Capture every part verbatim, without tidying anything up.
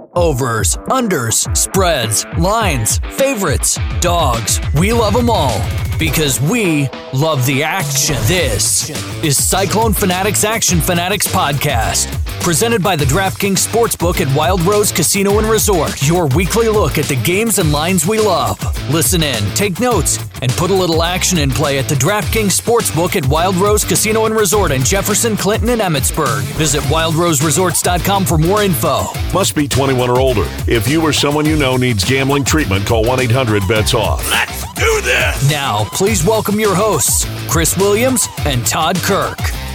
Overs, unders, spreads, lines, favorites, dogs. We love them all because we love the action. This is Cyclone Fanatics Action Fanatics Podcast, presented by the DraftKings Sportsbook at Wild Rose Casino and Resort. Your weekly look at the games and lines we love. Listen in, take notes, and put a little action in play at the DraftKings Sportsbook at Wild Rose Casino and Resort in Jefferson, Clinton, and Emmitsburg. Visit wild rose resorts dot com for more info. Must be twenty-one or older. If you or someone you know needs gambling treatment, call one eight hundred bets off. Let's do this! Now, please welcome your hosts, Chris Williams and Todd Kirk.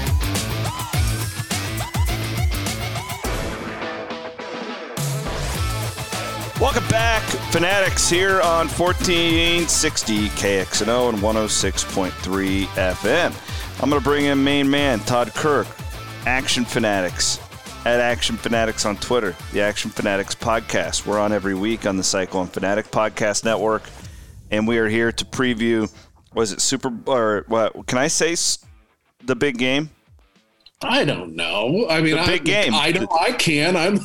Welcome back, Fanatics, here on fourteen sixty K X N O and one oh six point three F M. I'm going to bring in main man, Todd Kirk, Action Fanatics, at Action Fanatics on Twitter, the Action Fanatics Podcast. We're on every week on the Cyclone Fanatic Podcast Network, and we are here to preview, was it Super, or what, can I say the big game? I don't know. I mean, the big I, game. I don't. I can. I'm.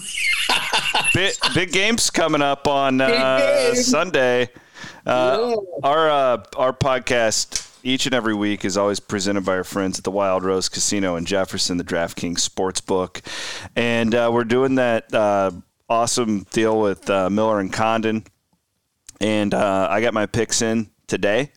big, big games coming up on uh, Sunday. Uh, our uh, our podcast each and every week is always presented by our friends at the Wild Rose Casino in Jefferson, the DraftKings Sportsbook, and uh, we're doing that uh, awesome deal with uh, Miller and Condon. And uh, I got my picks in today.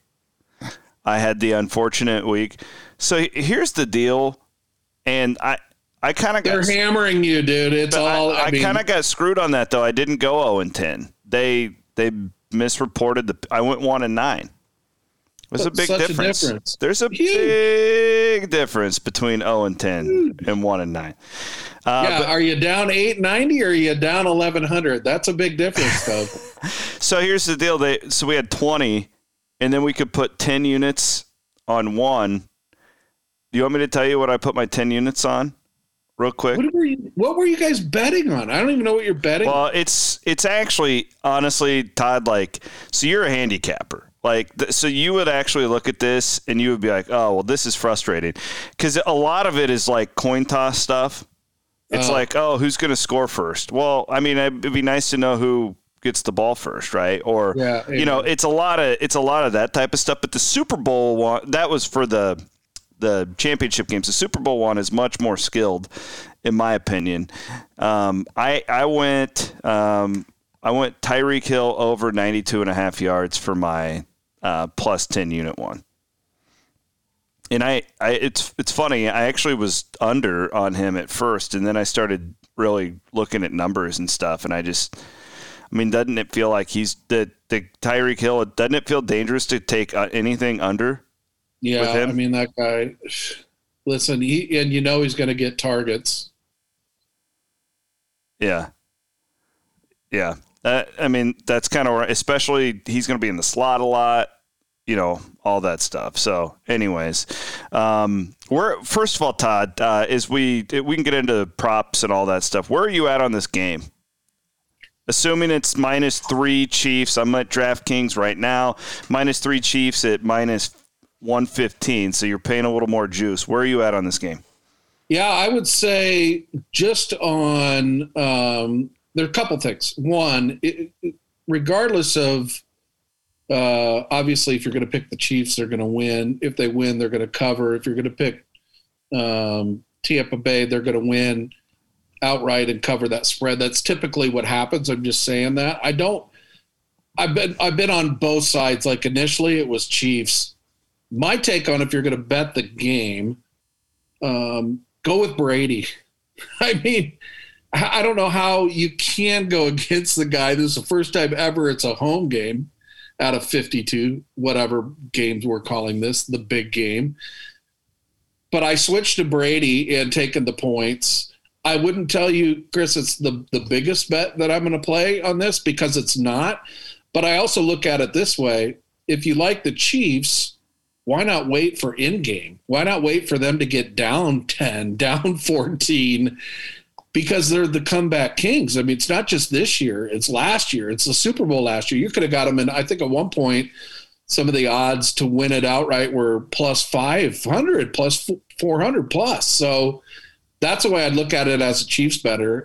I had the unfortunate week. So here's the deal. And I, I kind of got. They're hammering you, dude. It's all. I, I, I mean, kind of got screwed on that though. I didn't go zero and ten. They they misreported the. I went one and nine. There's a big difference. a difference. There's a Huge. big difference between zero and ten Huge. and one and nine. Uh, yeah, but, are you down eight ninety or are you down eleven hundred? That's a big difference, though. So here's the deal. They so we had twenty, and then we could put ten units on one. Do you want me to tell you what I put my ten units on real quick? What were you, what were you guys betting on? I don't even know what you're betting Well, on. it's it's actually, honestly, Todd, like, so you're a handicapper. Like, th- so you would actually look at this and you would be like, oh, well, this is frustrating. Because a lot of it is like coin toss stuff. It's uh, like, oh, who's going to score first? Well, I mean, it'd be nice to know who gets the ball first, right? Or, yeah, you know, it's a lot of it's a lot of that type of stuff. But the Super Bowl one, that was for the the championship games. The Super Bowl one is much more skilled, in my opinion. Um, I I went um, I went Tyreek Hill over ninety-two and a half yards for my uh, plus ten unit one. And I, I it's it's funny. I actually was under on him at first, and then I started really looking at numbers and stuff, and I just, I mean, doesn't it feel like he's the the Tyreek Hill? Doesn't it feel dangerous to take uh, anything under? Yeah, I mean, that guy, listen, he and you know he's going to get targets. Yeah. Yeah. Uh, I mean, that's kind of, especially he's going to be in the slot a lot, you know, all that stuff. So anyways, um, we're, first of all, Todd, uh, is we, we can get into props and all that stuff. Where are you at on this game? Assuming it's minus three Chiefs, I'm at DraftKings right now, minus three Chiefs at minus one fifteen, so you're paying a little more juice. Where are you at on this game? Yeah, I would say just on um, – there are a couple things. One, it, it, regardless of uh, – obviously, if you're going to pick the Chiefs, they're going to win. If they win, they're going to cover. If you're going to pick um, Tampa Bay, they're going to win outright and cover that spread. That's typically what happens. I'm just saying that. I don't – I've been I've been on both sides. Like initially it was Chiefs. My take on if you're going to bet the game, um, go with Brady. I mean, I don't know how you can go against the guy. This is the first time ever it's a home game out of fifty-two, whatever games we're calling this, the big game. But I switched to Brady and taken the points. I wouldn't tell you, Chris, it's the, the biggest bet that I'm going to play on this because it's not. But I also look at it this way. If you like the Chiefs, why not wait for in-game? Why not wait for them to get down ten, down fourteen? Because they're the comeback kings. I mean, it's not just this year. It's last year. It's the Super Bowl last year. You could have got them in, I think at one point, some of the odds to win it outright were plus five hundred, plus four hundred plus. So that's the way I'd look at it as a Chiefs bettor.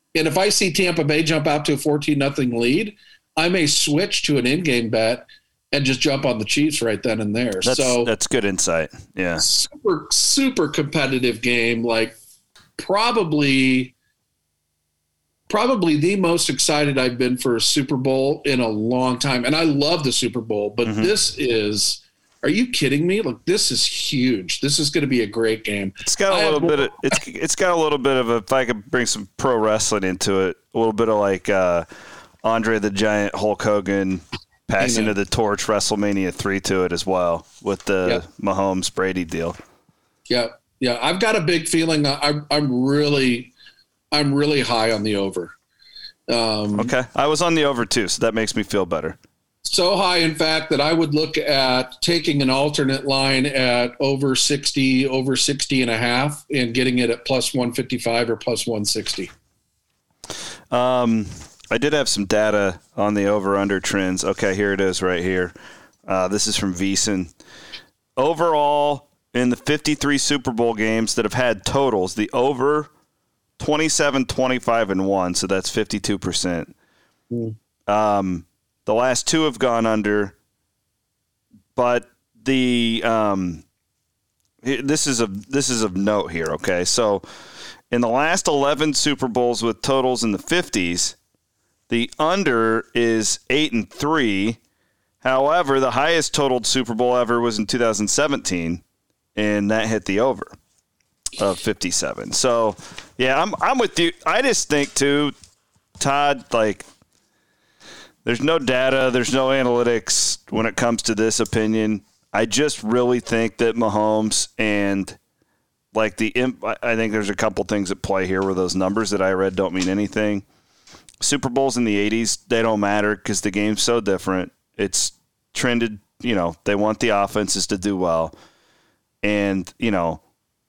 And if I see Tampa Bay jump out to a fourteen nothing lead, I may switch to an in-game bet and just jump on the Chiefs right then and there. That's, so that's good insight. Yeah. Super, super competitive game. Like probably, probably the most excited I've been for a Super Bowl in a long time. And I love the Super Bowl, but mm-hmm. this is, are you kidding me? Look, this is huge. This is going to be a great game. It's got a I little bit of, it's, it's got a little bit of a, if I could bring some pro wrestling into it, a little bit of like uh, Andre the Giant, Hulk Hogan, passing Amen. to the torch, WrestleMania three to it as well with the yep. Mahomes Brady deal. Yeah, yeah. I've got a big feeling. I'm, I'm really, I'm really high on the over. Um, okay, I was on the over too, so that makes me feel better. So high, in fact, that I would look at taking an alternate line at over sixty, over sixty and a half, and getting it at plus one fifty-five or plus one sixty. Um. I did have some data on the over-under trends. Okay, here it is right here. Uh, this is from VSiN. Overall, in the fifty-three Super Bowl games that have had totals, the over twenty-seven, twenty-five, and one, so that's fifty-two percent. Mm. Um, the last two have gone under, but the um, this is of this is of note here. Okay, so in the last eleven Super Bowls with totals in the fifties. The under is eight and three. However, the highest totaled Super Bowl ever was in two thousand seventeen, and that hit the over of fifty-seven. So, yeah, I'm I'm with you. I just think too, Todd. Like, there's no data, there's no analytics when it comes to this opinion. I just really think that Mahomes and like the imp, I think there's a couple things at play here where those numbers that I read don't mean anything. Super Bowls in the eighties, they don't matter because the game's so different. It's trended, you know, they want the offenses to do well. And, you know,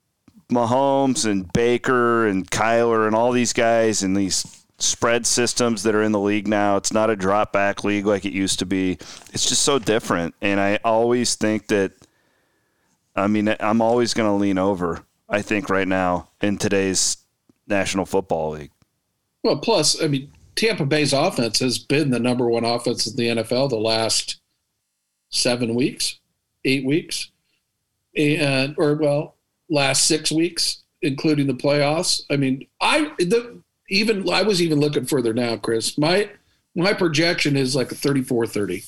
Mahomes and Baker and Kyler and all these guys and these spread systems that are in the league now, it's not a drop back league like it used to be. It's just so different. And I always think that, I mean, I'm always going to lean over, I think, right now in today's National Football League. Well, plus, I mean, Tampa Bay's offense has been the number one offense in the N F L the last seven weeks, eight weeks, and or well, last six weeks, including the playoffs. I mean, I the, even I was even looking further now, Chris. My my projection is like a thirty-four thirty.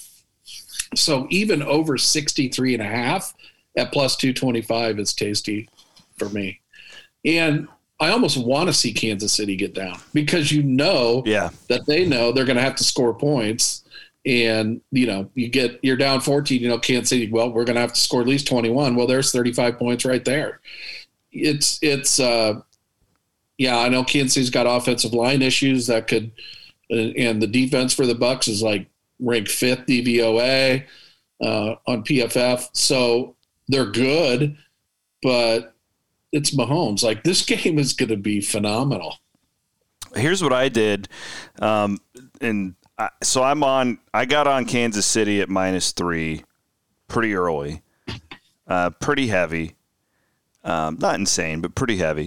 So even over sixty-three and a half at plus two twenty-five is tasty for me. And I almost want to see Kansas City get down because you know yeah. that they know they're going to have to score points. And, you know, you get, you're down fourteen, you know, Kansas City, well, we're going to have to score at least twenty-one. Well, there's thirty-five points right there. It's, it's, uh, yeah, I know Kansas City's got offensive line issues that could, and the defense for the Bucs is like ranked fifth D V O A uh, on P F F. So they're good, but it's Mahomes. Like, this game is going to be phenomenal. Here's what I did. Um, and I, so I'm on, I got on Kansas City at minus three pretty early, uh, pretty heavy. Um, not insane, but pretty heavy.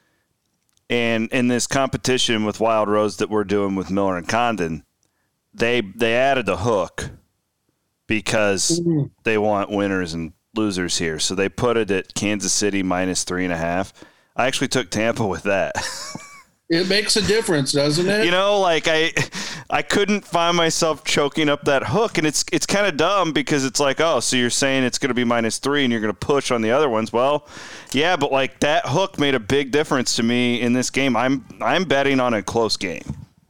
And in this competition with Wild Rose that we're doing with Miller and Condon, they, they added a hook because mm-hmm. they want winners and losers here. So they put it at Kansas City minus three and a half. I actually took Tampa with that. It makes a difference, doesn't it? You know, like I I couldn't find myself choking up that hook. And it's it's kind of dumb because it's like, oh, so you're saying it's going to be minus three and you're going to push on the other ones. Well, yeah, but like that hook made a big difference to me in this game. I'm I'm betting on a close game.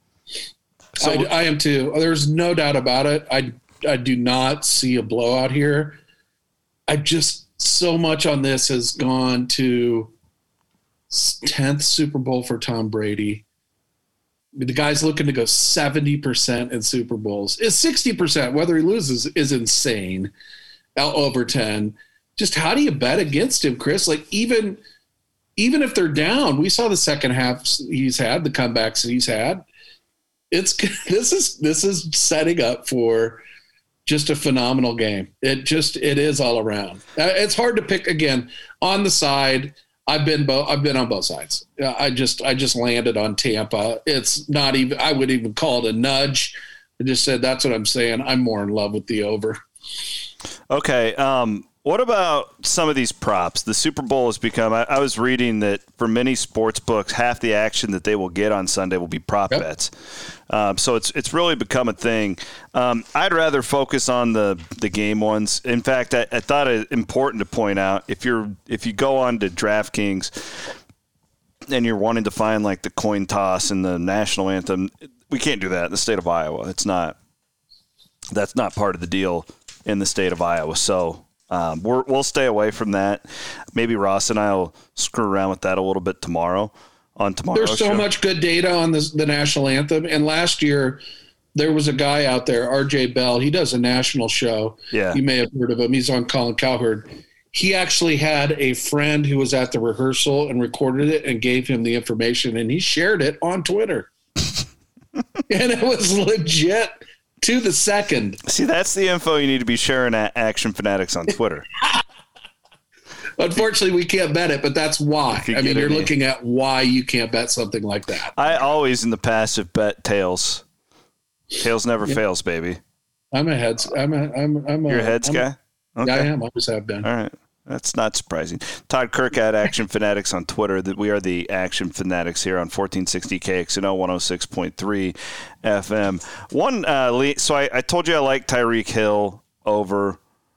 So I, I am too. There's no doubt about it. I I do not see a blowout here. I just, so much on this has gone to tenth Super Bowl for Tom Brady. The guy's looking to go seventy percent in Super Bowls. It's sixty percent, whether he loses, is insane. Out over ten. Just how do you bet against him, Chris? Like, even, even if they're down, we saw the second half he's had, the comebacks that he's had. It's this is this is setting up for just a phenomenal game. It just, it is all around. It's hard to pick, again, on the side. I've been both. I've been on both sides. I just I just landed on Tampa. It's not even. I would even call it a nudge. I just said that's what I'm saying. I'm more in love with the over. Okay. Um, what about some of these props? The Super Bowl has become. I, I was reading that for many sports books, half the action that they will get on Sunday will be prop Yep. bets. Um, so it's it's really become a thing. Um, I'd rather focus on the, the game ones. In fact, I, I thought it important to point out if you're if you go on to DraftKings and you're wanting to find like the coin toss and the national anthem, we can't do that in the state of Iowa. It's not. That's not part of the deal in the state of Iowa. So. Um, we're, we'll stay away from that. Maybe Ross and I will screw around with that a little bit tomorrow on tomorrow's There's so show. much good data on this, the national anthem. And last year, there was a guy out there, R J Bell. He does a national show. Yeah. You may have heard of him. He's on Colin Cowherd. He actually had a friend who was at the rehearsal and recorded it and gave him the information, and he shared it on Twitter. And it was legit. To the second. See, that's the info you need to be sharing at Action Fanatics on Twitter. Unfortunately, we can't bet it, but that's why. You I mean, get you're any- looking at why you can't bet something like that. I always in the past have bet tails. Tails never Yeah. fails, baby. I'm a heads. I'm a. I'm. I'm a. You're a heads I'm guy? A, Okay. I am. Always have been. All right. That's not surprising. Todd Kirk at Action Fanatics on Twitter. That we are the Action Fanatics here on fourteen sixty K X N O one oh six point three F M. One, uh, le- so I, I told you I like Tyreek Hill over.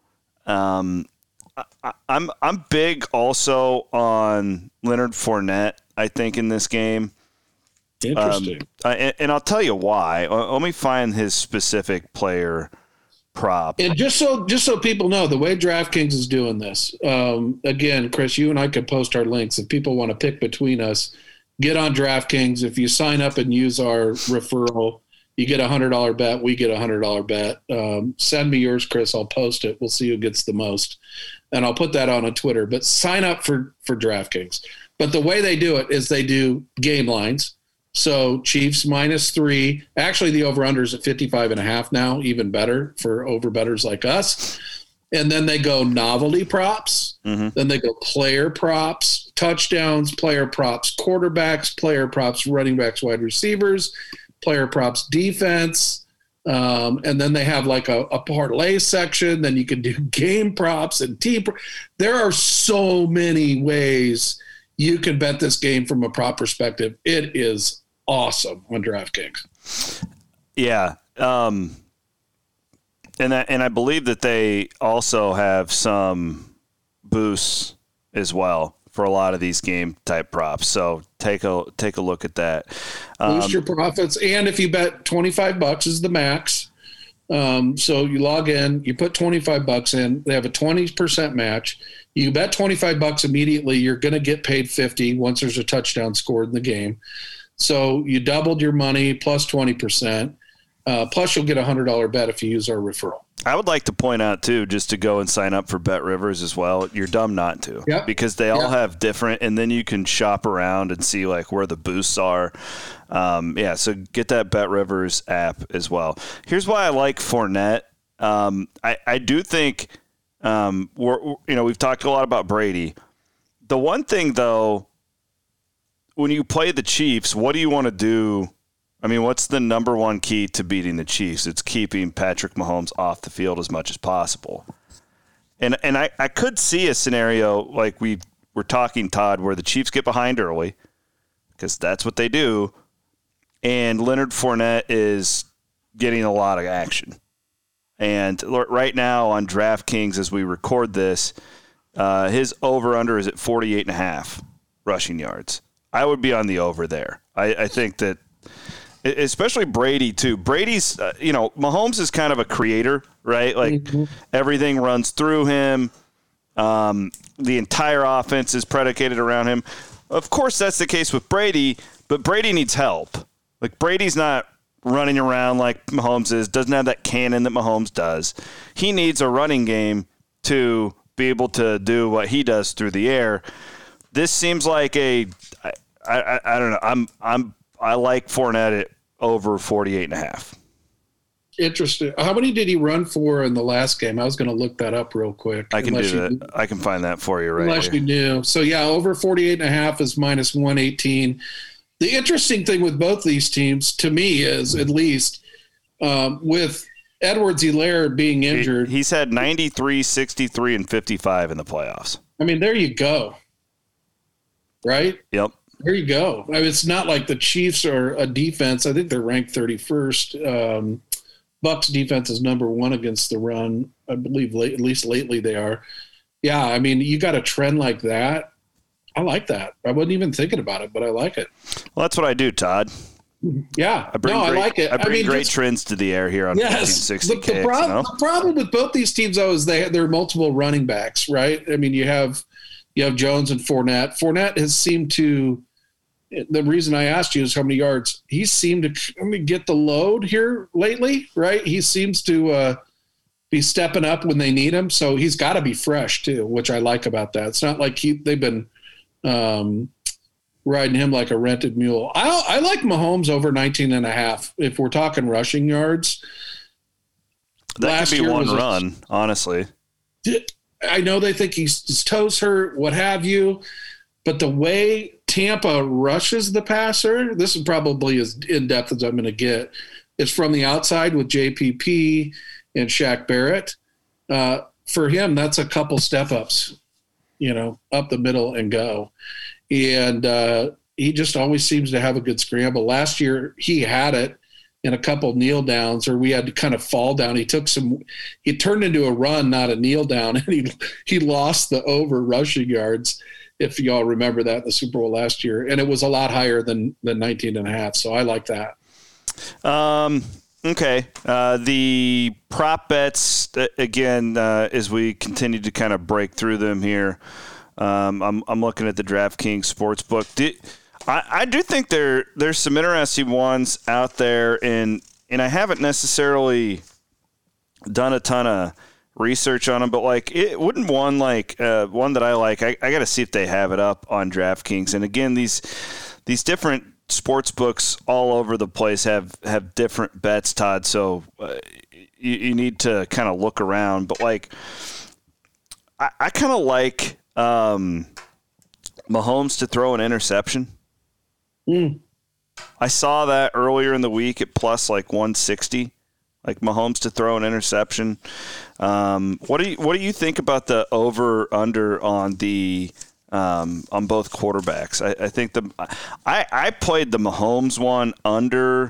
Um, I, I'm I'm big also on Leonard Fournette. I think in this game. Interesting. Um, I, and, and I'll tell you why. Uh, Let me find his specific player prop. And just so just so people know, the way DraftKings is doing this, um, again, Chris, you and I could post our links. If people want to pick between us, get on DraftKings. If you sign up and use our referral, you get a one hundred dollars bet. We get a one hundred dollars bet. Um, send me yours, Chris. I'll post it. We'll see who gets the most. And I'll put that on a Twitter. But sign up for, for DraftKings. But the way they do it is they do game lines. So Chiefs minus three. Actually, the over-under is at fifty-five and a half now, even better for over-bettors like us. And then they go novelty props. Mm-hmm. Then they go player props, touchdowns, player props, quarterbacks, player props, running backs, wide receivers, player props, defense. Um, and then they have like a, a parlay section. Then you can do game props and team. Pro- there are so many ways you can bet this game from a prop perspective. It is awesome on DraftKings. Yeah. Um, and I, and I believe that they also have some boosts as well for a lot of these game type props. So take a take a look at that. Um, Boost your profits. And if you bet twenty-five bucks is the max. Um, so you log in, you put twenty-five bucks in, they have a twenty percent match. You bet twenty-five bucks immediately, you're going to get paid fifty once there's a touchdown scored in the game. So you doubled your money plus twenty percent. Uh, plus you'll get a one hundred dollars bet if you use our referral. I would like to point out, too, just to go and sign up for Bet Rivers as well. You're dumb not to. Yep. Because they all Yep. have different, and then you can shop around and see, like, where the boosts are. Um, yeah, so get that Bet Rivers app as well. Here's why I like Fournette. Um, I, I do think, um, we're, you know, we've talked a lot about Brady. The one thing, though, when you play the Chiefs, what do you want to do? I mean, what's the number one key to beating the Chiefs? It's keeping Patrick Mahomes off the field as much as possible. And and I, I could see a scenario like we were talking, Todd, where the Chiefs get behind early, because that's what they do, and Leonard Fournette is getting a lot of action. And right now on DraftKings, as we record this, uh, his over-under is at forty-eight and a half rushing yards. I would be on the over there. I, I think that, especially Brady, too. Brady's, uh, you know, Mahomes is kind of a creator, right? Like, mm-hmm. everything runs through him. Um, the entire offense is predicated around him. Of course, that's the case with Brady, but Brady needs help. Like, Brady's not running around like Mahomes is, doesn't have that cannon that Mahomes does. He needs a running game to be able to do what he does through the air. This seems like a, I, I, I don't know. I'm, I'm, I like Fournette at over forty-eight and a half. Interesting. How many did he run for in the last game? I was going to look that up real quick. I can do that. You, I can find that for you right Unless here. you knew. So, yeah, over forty-eight and a half is minus one eighteen. The interesting thing with both these teams, to me, is at least um, with Edwards-Helaire being injured. He, he's had ninety-three, sixty-three, and fifty-five in the playoffs. I mean, there you go. Right? Yep. There you go. I mean, it's not like the Chiefs are a defense. I think they're ranked thirty-first. Um, Bucs defense is number one against the run. I believe late, at least lately they are. Yeah, I mean, you got a trend like that. I like that. I wasn't even thinking about it, but I like it. Well, that's what I do, Todd. Yeah, I bring no, great, I like it. I bring I mean, great just, trends to the air here on yes, fourteen sixty the, K the, X, problem, you know? the problem with both these teams, though, is they there are multiple running backs, right? I mean, you have you have Jones and Fournette. Fournette has seemed to. The reason I asked you is how many yards he seemed to I mean, get the load here lately, right? He seems to uh, be stepping up when they need him, so he's got to be fresh too, which I like about that. It's not like he, they've been um, riding him like a rented mule. I, I like Mahomes over nineteen and a half if we're talking rushing yards. That Last could be year one was a- run, honestly. I know they think he's, his toes hurt, what have you, but the way Tampa rushes the passer, this is probably as in-depth as I'm going to get, is from the outside with J P P and Shaq Barrett. Uh, for him, that's a couple step-ups, you know, up the middle and go. And uh, he just always seems to have a good scramble. Last year, he had it in a couple kneel downs, or we had to kind of fall down. He took some, he turned into a run, not a kneel down, and he he lost the over rushing yards, if y'all remember that in the Super Bowl last year. And it was a lot higher than, than nineteen and a half. So I like that. Um, okay. Uh, the prop bets, again, uh, as we continue to kind of break through them here, um, I'm, I'm looking at the DraftKings Sportsbook. Did, I, I do think there there's some interesting ones out there, and and I haven't necessarily done a ton of research on them, but like it wouldn't one like uh, one that I like. I, I got to see if they have it up on DraftKings. And again, these these different sports books all over the place have have different bets, Todd. So uh, you, you need to kind of look around. But like I, I kind of like um, Mahomes to throw an interception. Mm. I saw that earlier in the week at plus like one sixty, like Mahomes to throw an interception. Um, what do you what do you think about the over under on the um, on both quarterbacks? I, I think the I, I played the Mahomes one under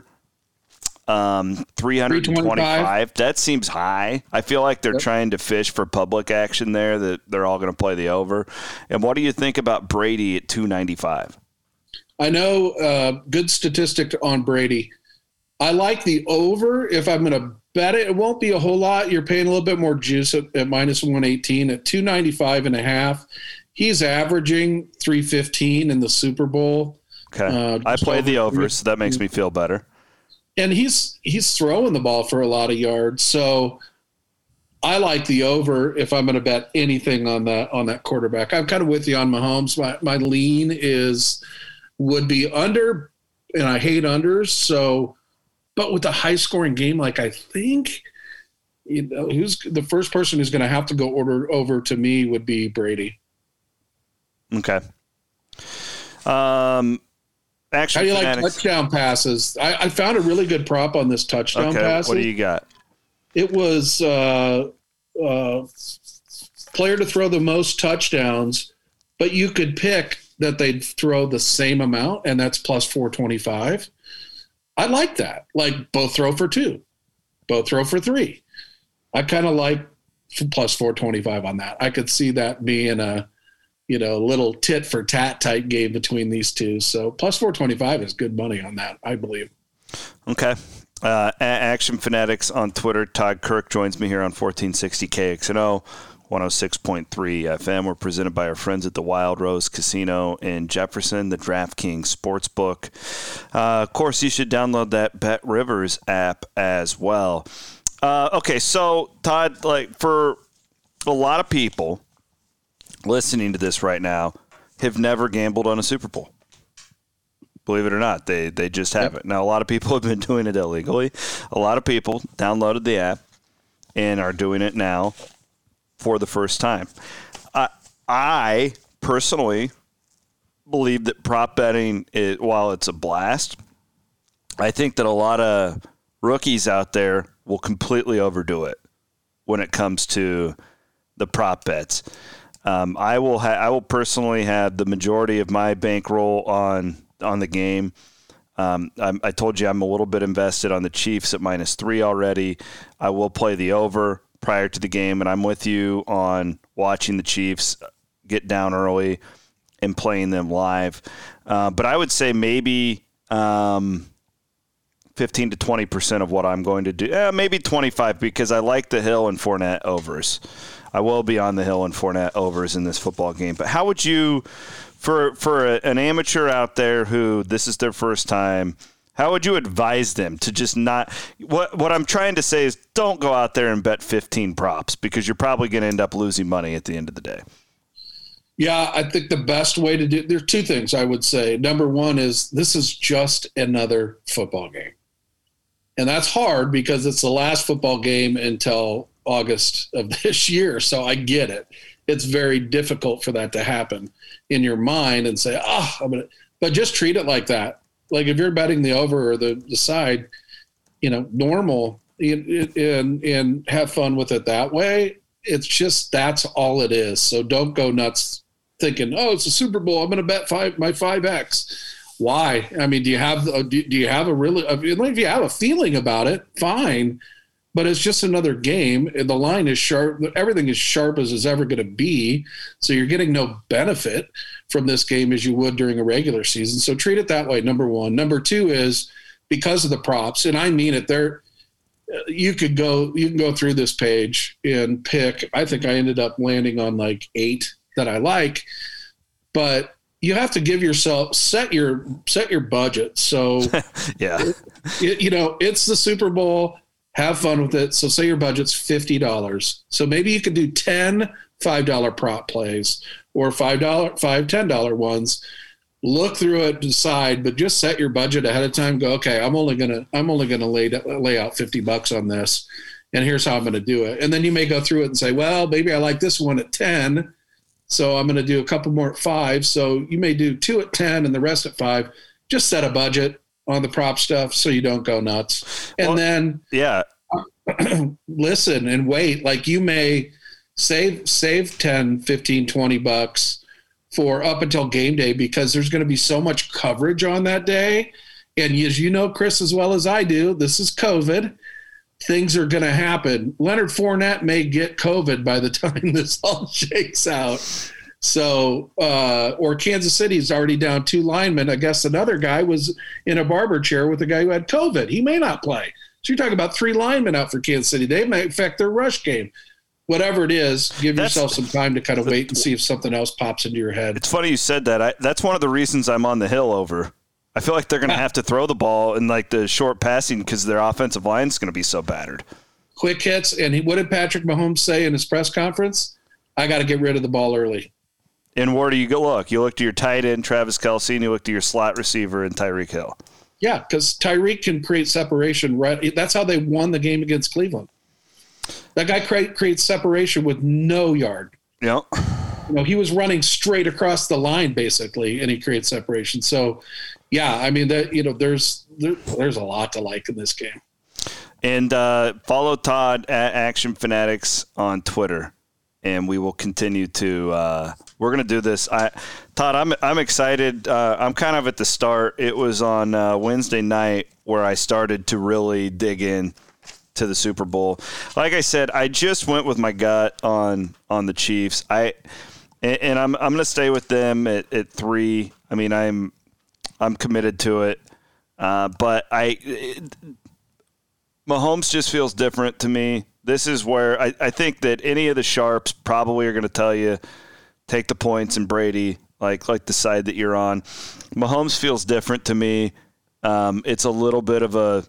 um, three twenty-five. That seems high. I feel like they're yep. trying to fish for public action there, that they're all going to play the over. And what do you think about Brady at two ninety-five? I know uh, good statistic on Brady. I like the over. If I'm going to bet it, it won't be a whole lot. You're paying a little bit more juice at, at minus one eighteen at two ninety-five and a half. He's averaging three fifteen in the Super Bowl. Okay. Uh, I played over the over, so that makes me feel better. And he's, he's throwing the ball for a lot of yards. So I like the over if I'm going to bet anything on that, on that quarterback. I'm kind of with you on Mahomes. My, my lean is, would be under, and I hate unders. So, but with a high scoring game, like I think, you know, who's the first person who's going to have to go order over to me would be Brady. Okay. Um, How do you fanatics. like touchdown passes? I, I found a really good prop on this touchdown okay, passes. What do you got? It was uh, uh, player to throw the most touchdowns, but you could pick that they'd throw the same amount, and that's plus four twenty-five. I like that. Like both throw for two, both throw for three. I kind of like plus four twenty-five on that. I could see that being a, you know, little tit for tat type game between these two. So plus four twenty-five is good money on that, I believe. Okay. Uh, Action Fanatics on Twitter. Todd Kirk joins me here on fourteen sixty K X N O. one oh six point three F M. We're presented by our friends at the Wild Rose Casino in Jefferson, the DraftKings Sportsbook. Uh, of course, you should download that Bet Rivers app as well. Uh, okay, so Todd, like for a lot of people listening to this right now, have never gambled on a Super Bowl. Believe it or not, they they just have Yep. it. Now, a lot of people have been doing it illegally. A lot of people downloaded the app and are doing it now for the first time. I, I personally believe that prop betting, is, while it's a blast, I think that a lot of rookies out there will completely overdo it when it comes to the prop bets. Um, I will ha- I will personally have the majority of my bankroll on on the game. Um, I'm, I told you I'm a little bit invested on the Chiefs at minus three already. I will play the over prior to the game, and I'm with you on watching the Chiefs get down early and playing them live. Uh, but I would say maybe um, fifteen to twenty percent of what I'm going to do, eh, maybe twenty-five, because I like the Hill and Fournette overs. I will be on the Hill and Fournette overs in this football game. But how would you, for for a, an amateur out there who this is their first time, how would you advise them to just not – what what I'm trying to say is don't go out there and bet fifteen props, because you're probably going to end up losing money at the end of the day. Yeah, I think the best way to do – there are two things I would say. Number one is this is just another football game. And that's hard because it's the last football game until August of this year. So I get it. It's very difficult for that to happen in your mind and say, oh, I'm going to – but just treat it like that. Like if you're betting the over or the, the side, you know, normal and, and, and have fun with it that way. It's just that's all it is. So don't go nuts thinking, oh, it's a Super Bowl. I'm going to bet five my five X. Why? I mean, do you have do you have a really? If you have a feeling about it, fine. But it's just another game. The line is sharp. Everything is sharp as it's ever going to be. So you're getting no benefit from this game as you would during a regular season. So treat it that way, number one. Number two is because of the props, and I mean it, there you could go you can go through this page and pick. I think I ended up landing on like eight that I like. But you have to give yourself set your set your budget. So yeah. it, you know, it's the Super Bowl. Have fun with it. So say your budget's fifty dollars. So maybe you could do ten five dollar prop plays or five dollar, five, ten dollar ones. Look through it, decide, but just set your budget ahead of time. Go, okay, I'm only gonna I'm only gonna lay lay out fifty bucks on this, and here's how I'm gonna do it. And then you may go through it and say, well, maybe I like this one at ten, so I'm gonna do a couple more at five. So you may do two at ten and the rest at five. Just set a budget on the prop stuff so you don't go nuts. And well, then yeah, listen and wait. Like you may save save ten, fifteen, twenty bucks for up until game day, because there's going to be so much coverage on that day. And as you know, Chris, as well as I do, this is COVID. Things are going to happen. Leonard Fournette may get COVID by the time this all shakes out. So, uh, or Kansas City's already down two linemen. I guess another guy was in a barber chair with a guy who had COVID. He may not play. So you're talking about three linemen out for Kansas City. They may affect their rush game. Whatever it is, give that's, yourself some time to kind of wait and see if something else pops into your head. It's funny you said that. I, that's one of the reasons I'm on the Hill over. I feel like they're going to have to throw the ball in like the short passing because their offensive line is going to be so battered. Quick hits. And he, what did Patrick Mahomes say in his press conference? I got to get rid of the ball early. And where do you go look? You look to your tight end, Travis Kelce, and you look to your slot receiver and Tyreek Hill. Yeah, because Tyreek can create separation. Right, that's how they won the game against Cleveland. That guy create, creates separation with no yard. Yeah. You know, he was running straight across the line basically, and he creates separation. So, yeah, I mean, that you know, there's there, there's a lot to like in this game. And uh, follow Todd at Action Fanatics on Twitter, and we will continue to. Uh, we're going to do this. I, Todd, I'm I'm excited. Uh, I'm kind of at the start. It was on uh, Wednesday night where I started to really dig in to the Super Bowl. Like I said, I just went with my gut on on the Chiefs. I and, and I'm I'm going to stay with them at, at three. I mean, I'm I'm committed to it. Uh, but I it, Mahomes just feels different to me. This is where I, I think that any of the sharps probably are going to tell you take the points and Brady, like like the side that you're on. Mahomes feels different to me. Um, it's a little bit of a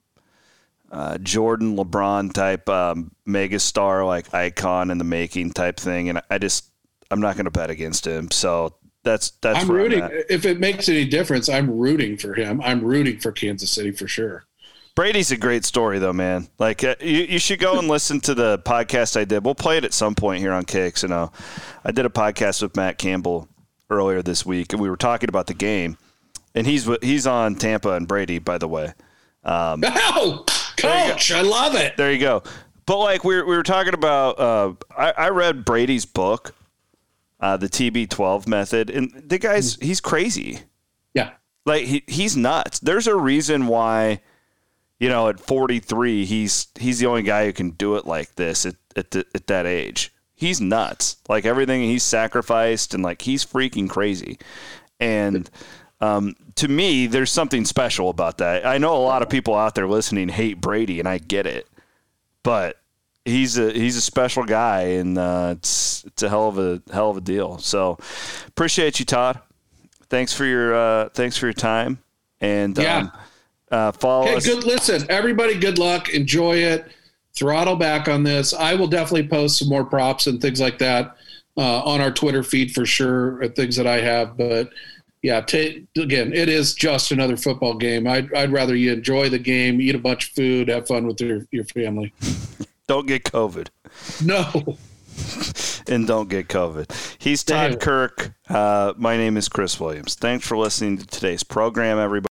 Uh, Jordan, LeBron type um, megastar, like icon in the making type thing, and I just I'm not going to bet against him. So That's that's. I'm rooting. I'm if it makes any difference, I'm rooting for him. I'm rooting for Kansas City for sure. Brady's a great story, though, man. Like uh, you, you should go and listen to the podcast I did. We'll play it at some point here on K X N O. I did a podcast with Matt Campbell earlier this week, and we were talking about the game. And he's he's on Tampa and Brady, by the way. Um, oh, coach, I love it. There you go. But like we were, we were talking about, uh, I, I read Brady's book. Uh, the T B twelve method, and the guy's he's crazy. Yeah, like he he's nuts. There's a reason why, you know, at forty-three, he's he's the only guy who can do it like this at at, the, at that age. He's nuts. Like everything he's sacrificed, and like he's freaking crazy. And um, to me, there's something special about that. I know a lot of people out there listening hate Brady, and I get it, but. He's a he's a special guy, and uh, it's it's a hell of a hell of a deal. So, appreciate you, Todd. Thanks for your uh, thanks for your time, and yeah. um, uh, follow hey, us. Good. Listen, everybody. Good luck. Enjoy it. Throttle back on this. I will definitely post some more props and things like that uh, on our Twitter feed for sure. Things that I have, but yeah, t- again, it is just another football game. I'd I'd rather you enjoy the game, eat a bunch of food, have fun with your your family. Don't get COVID. No. And don't get COVID. He's Todd Kirk. Uh, my name is Chris Williams. Thanks for listening to today's program, everybody.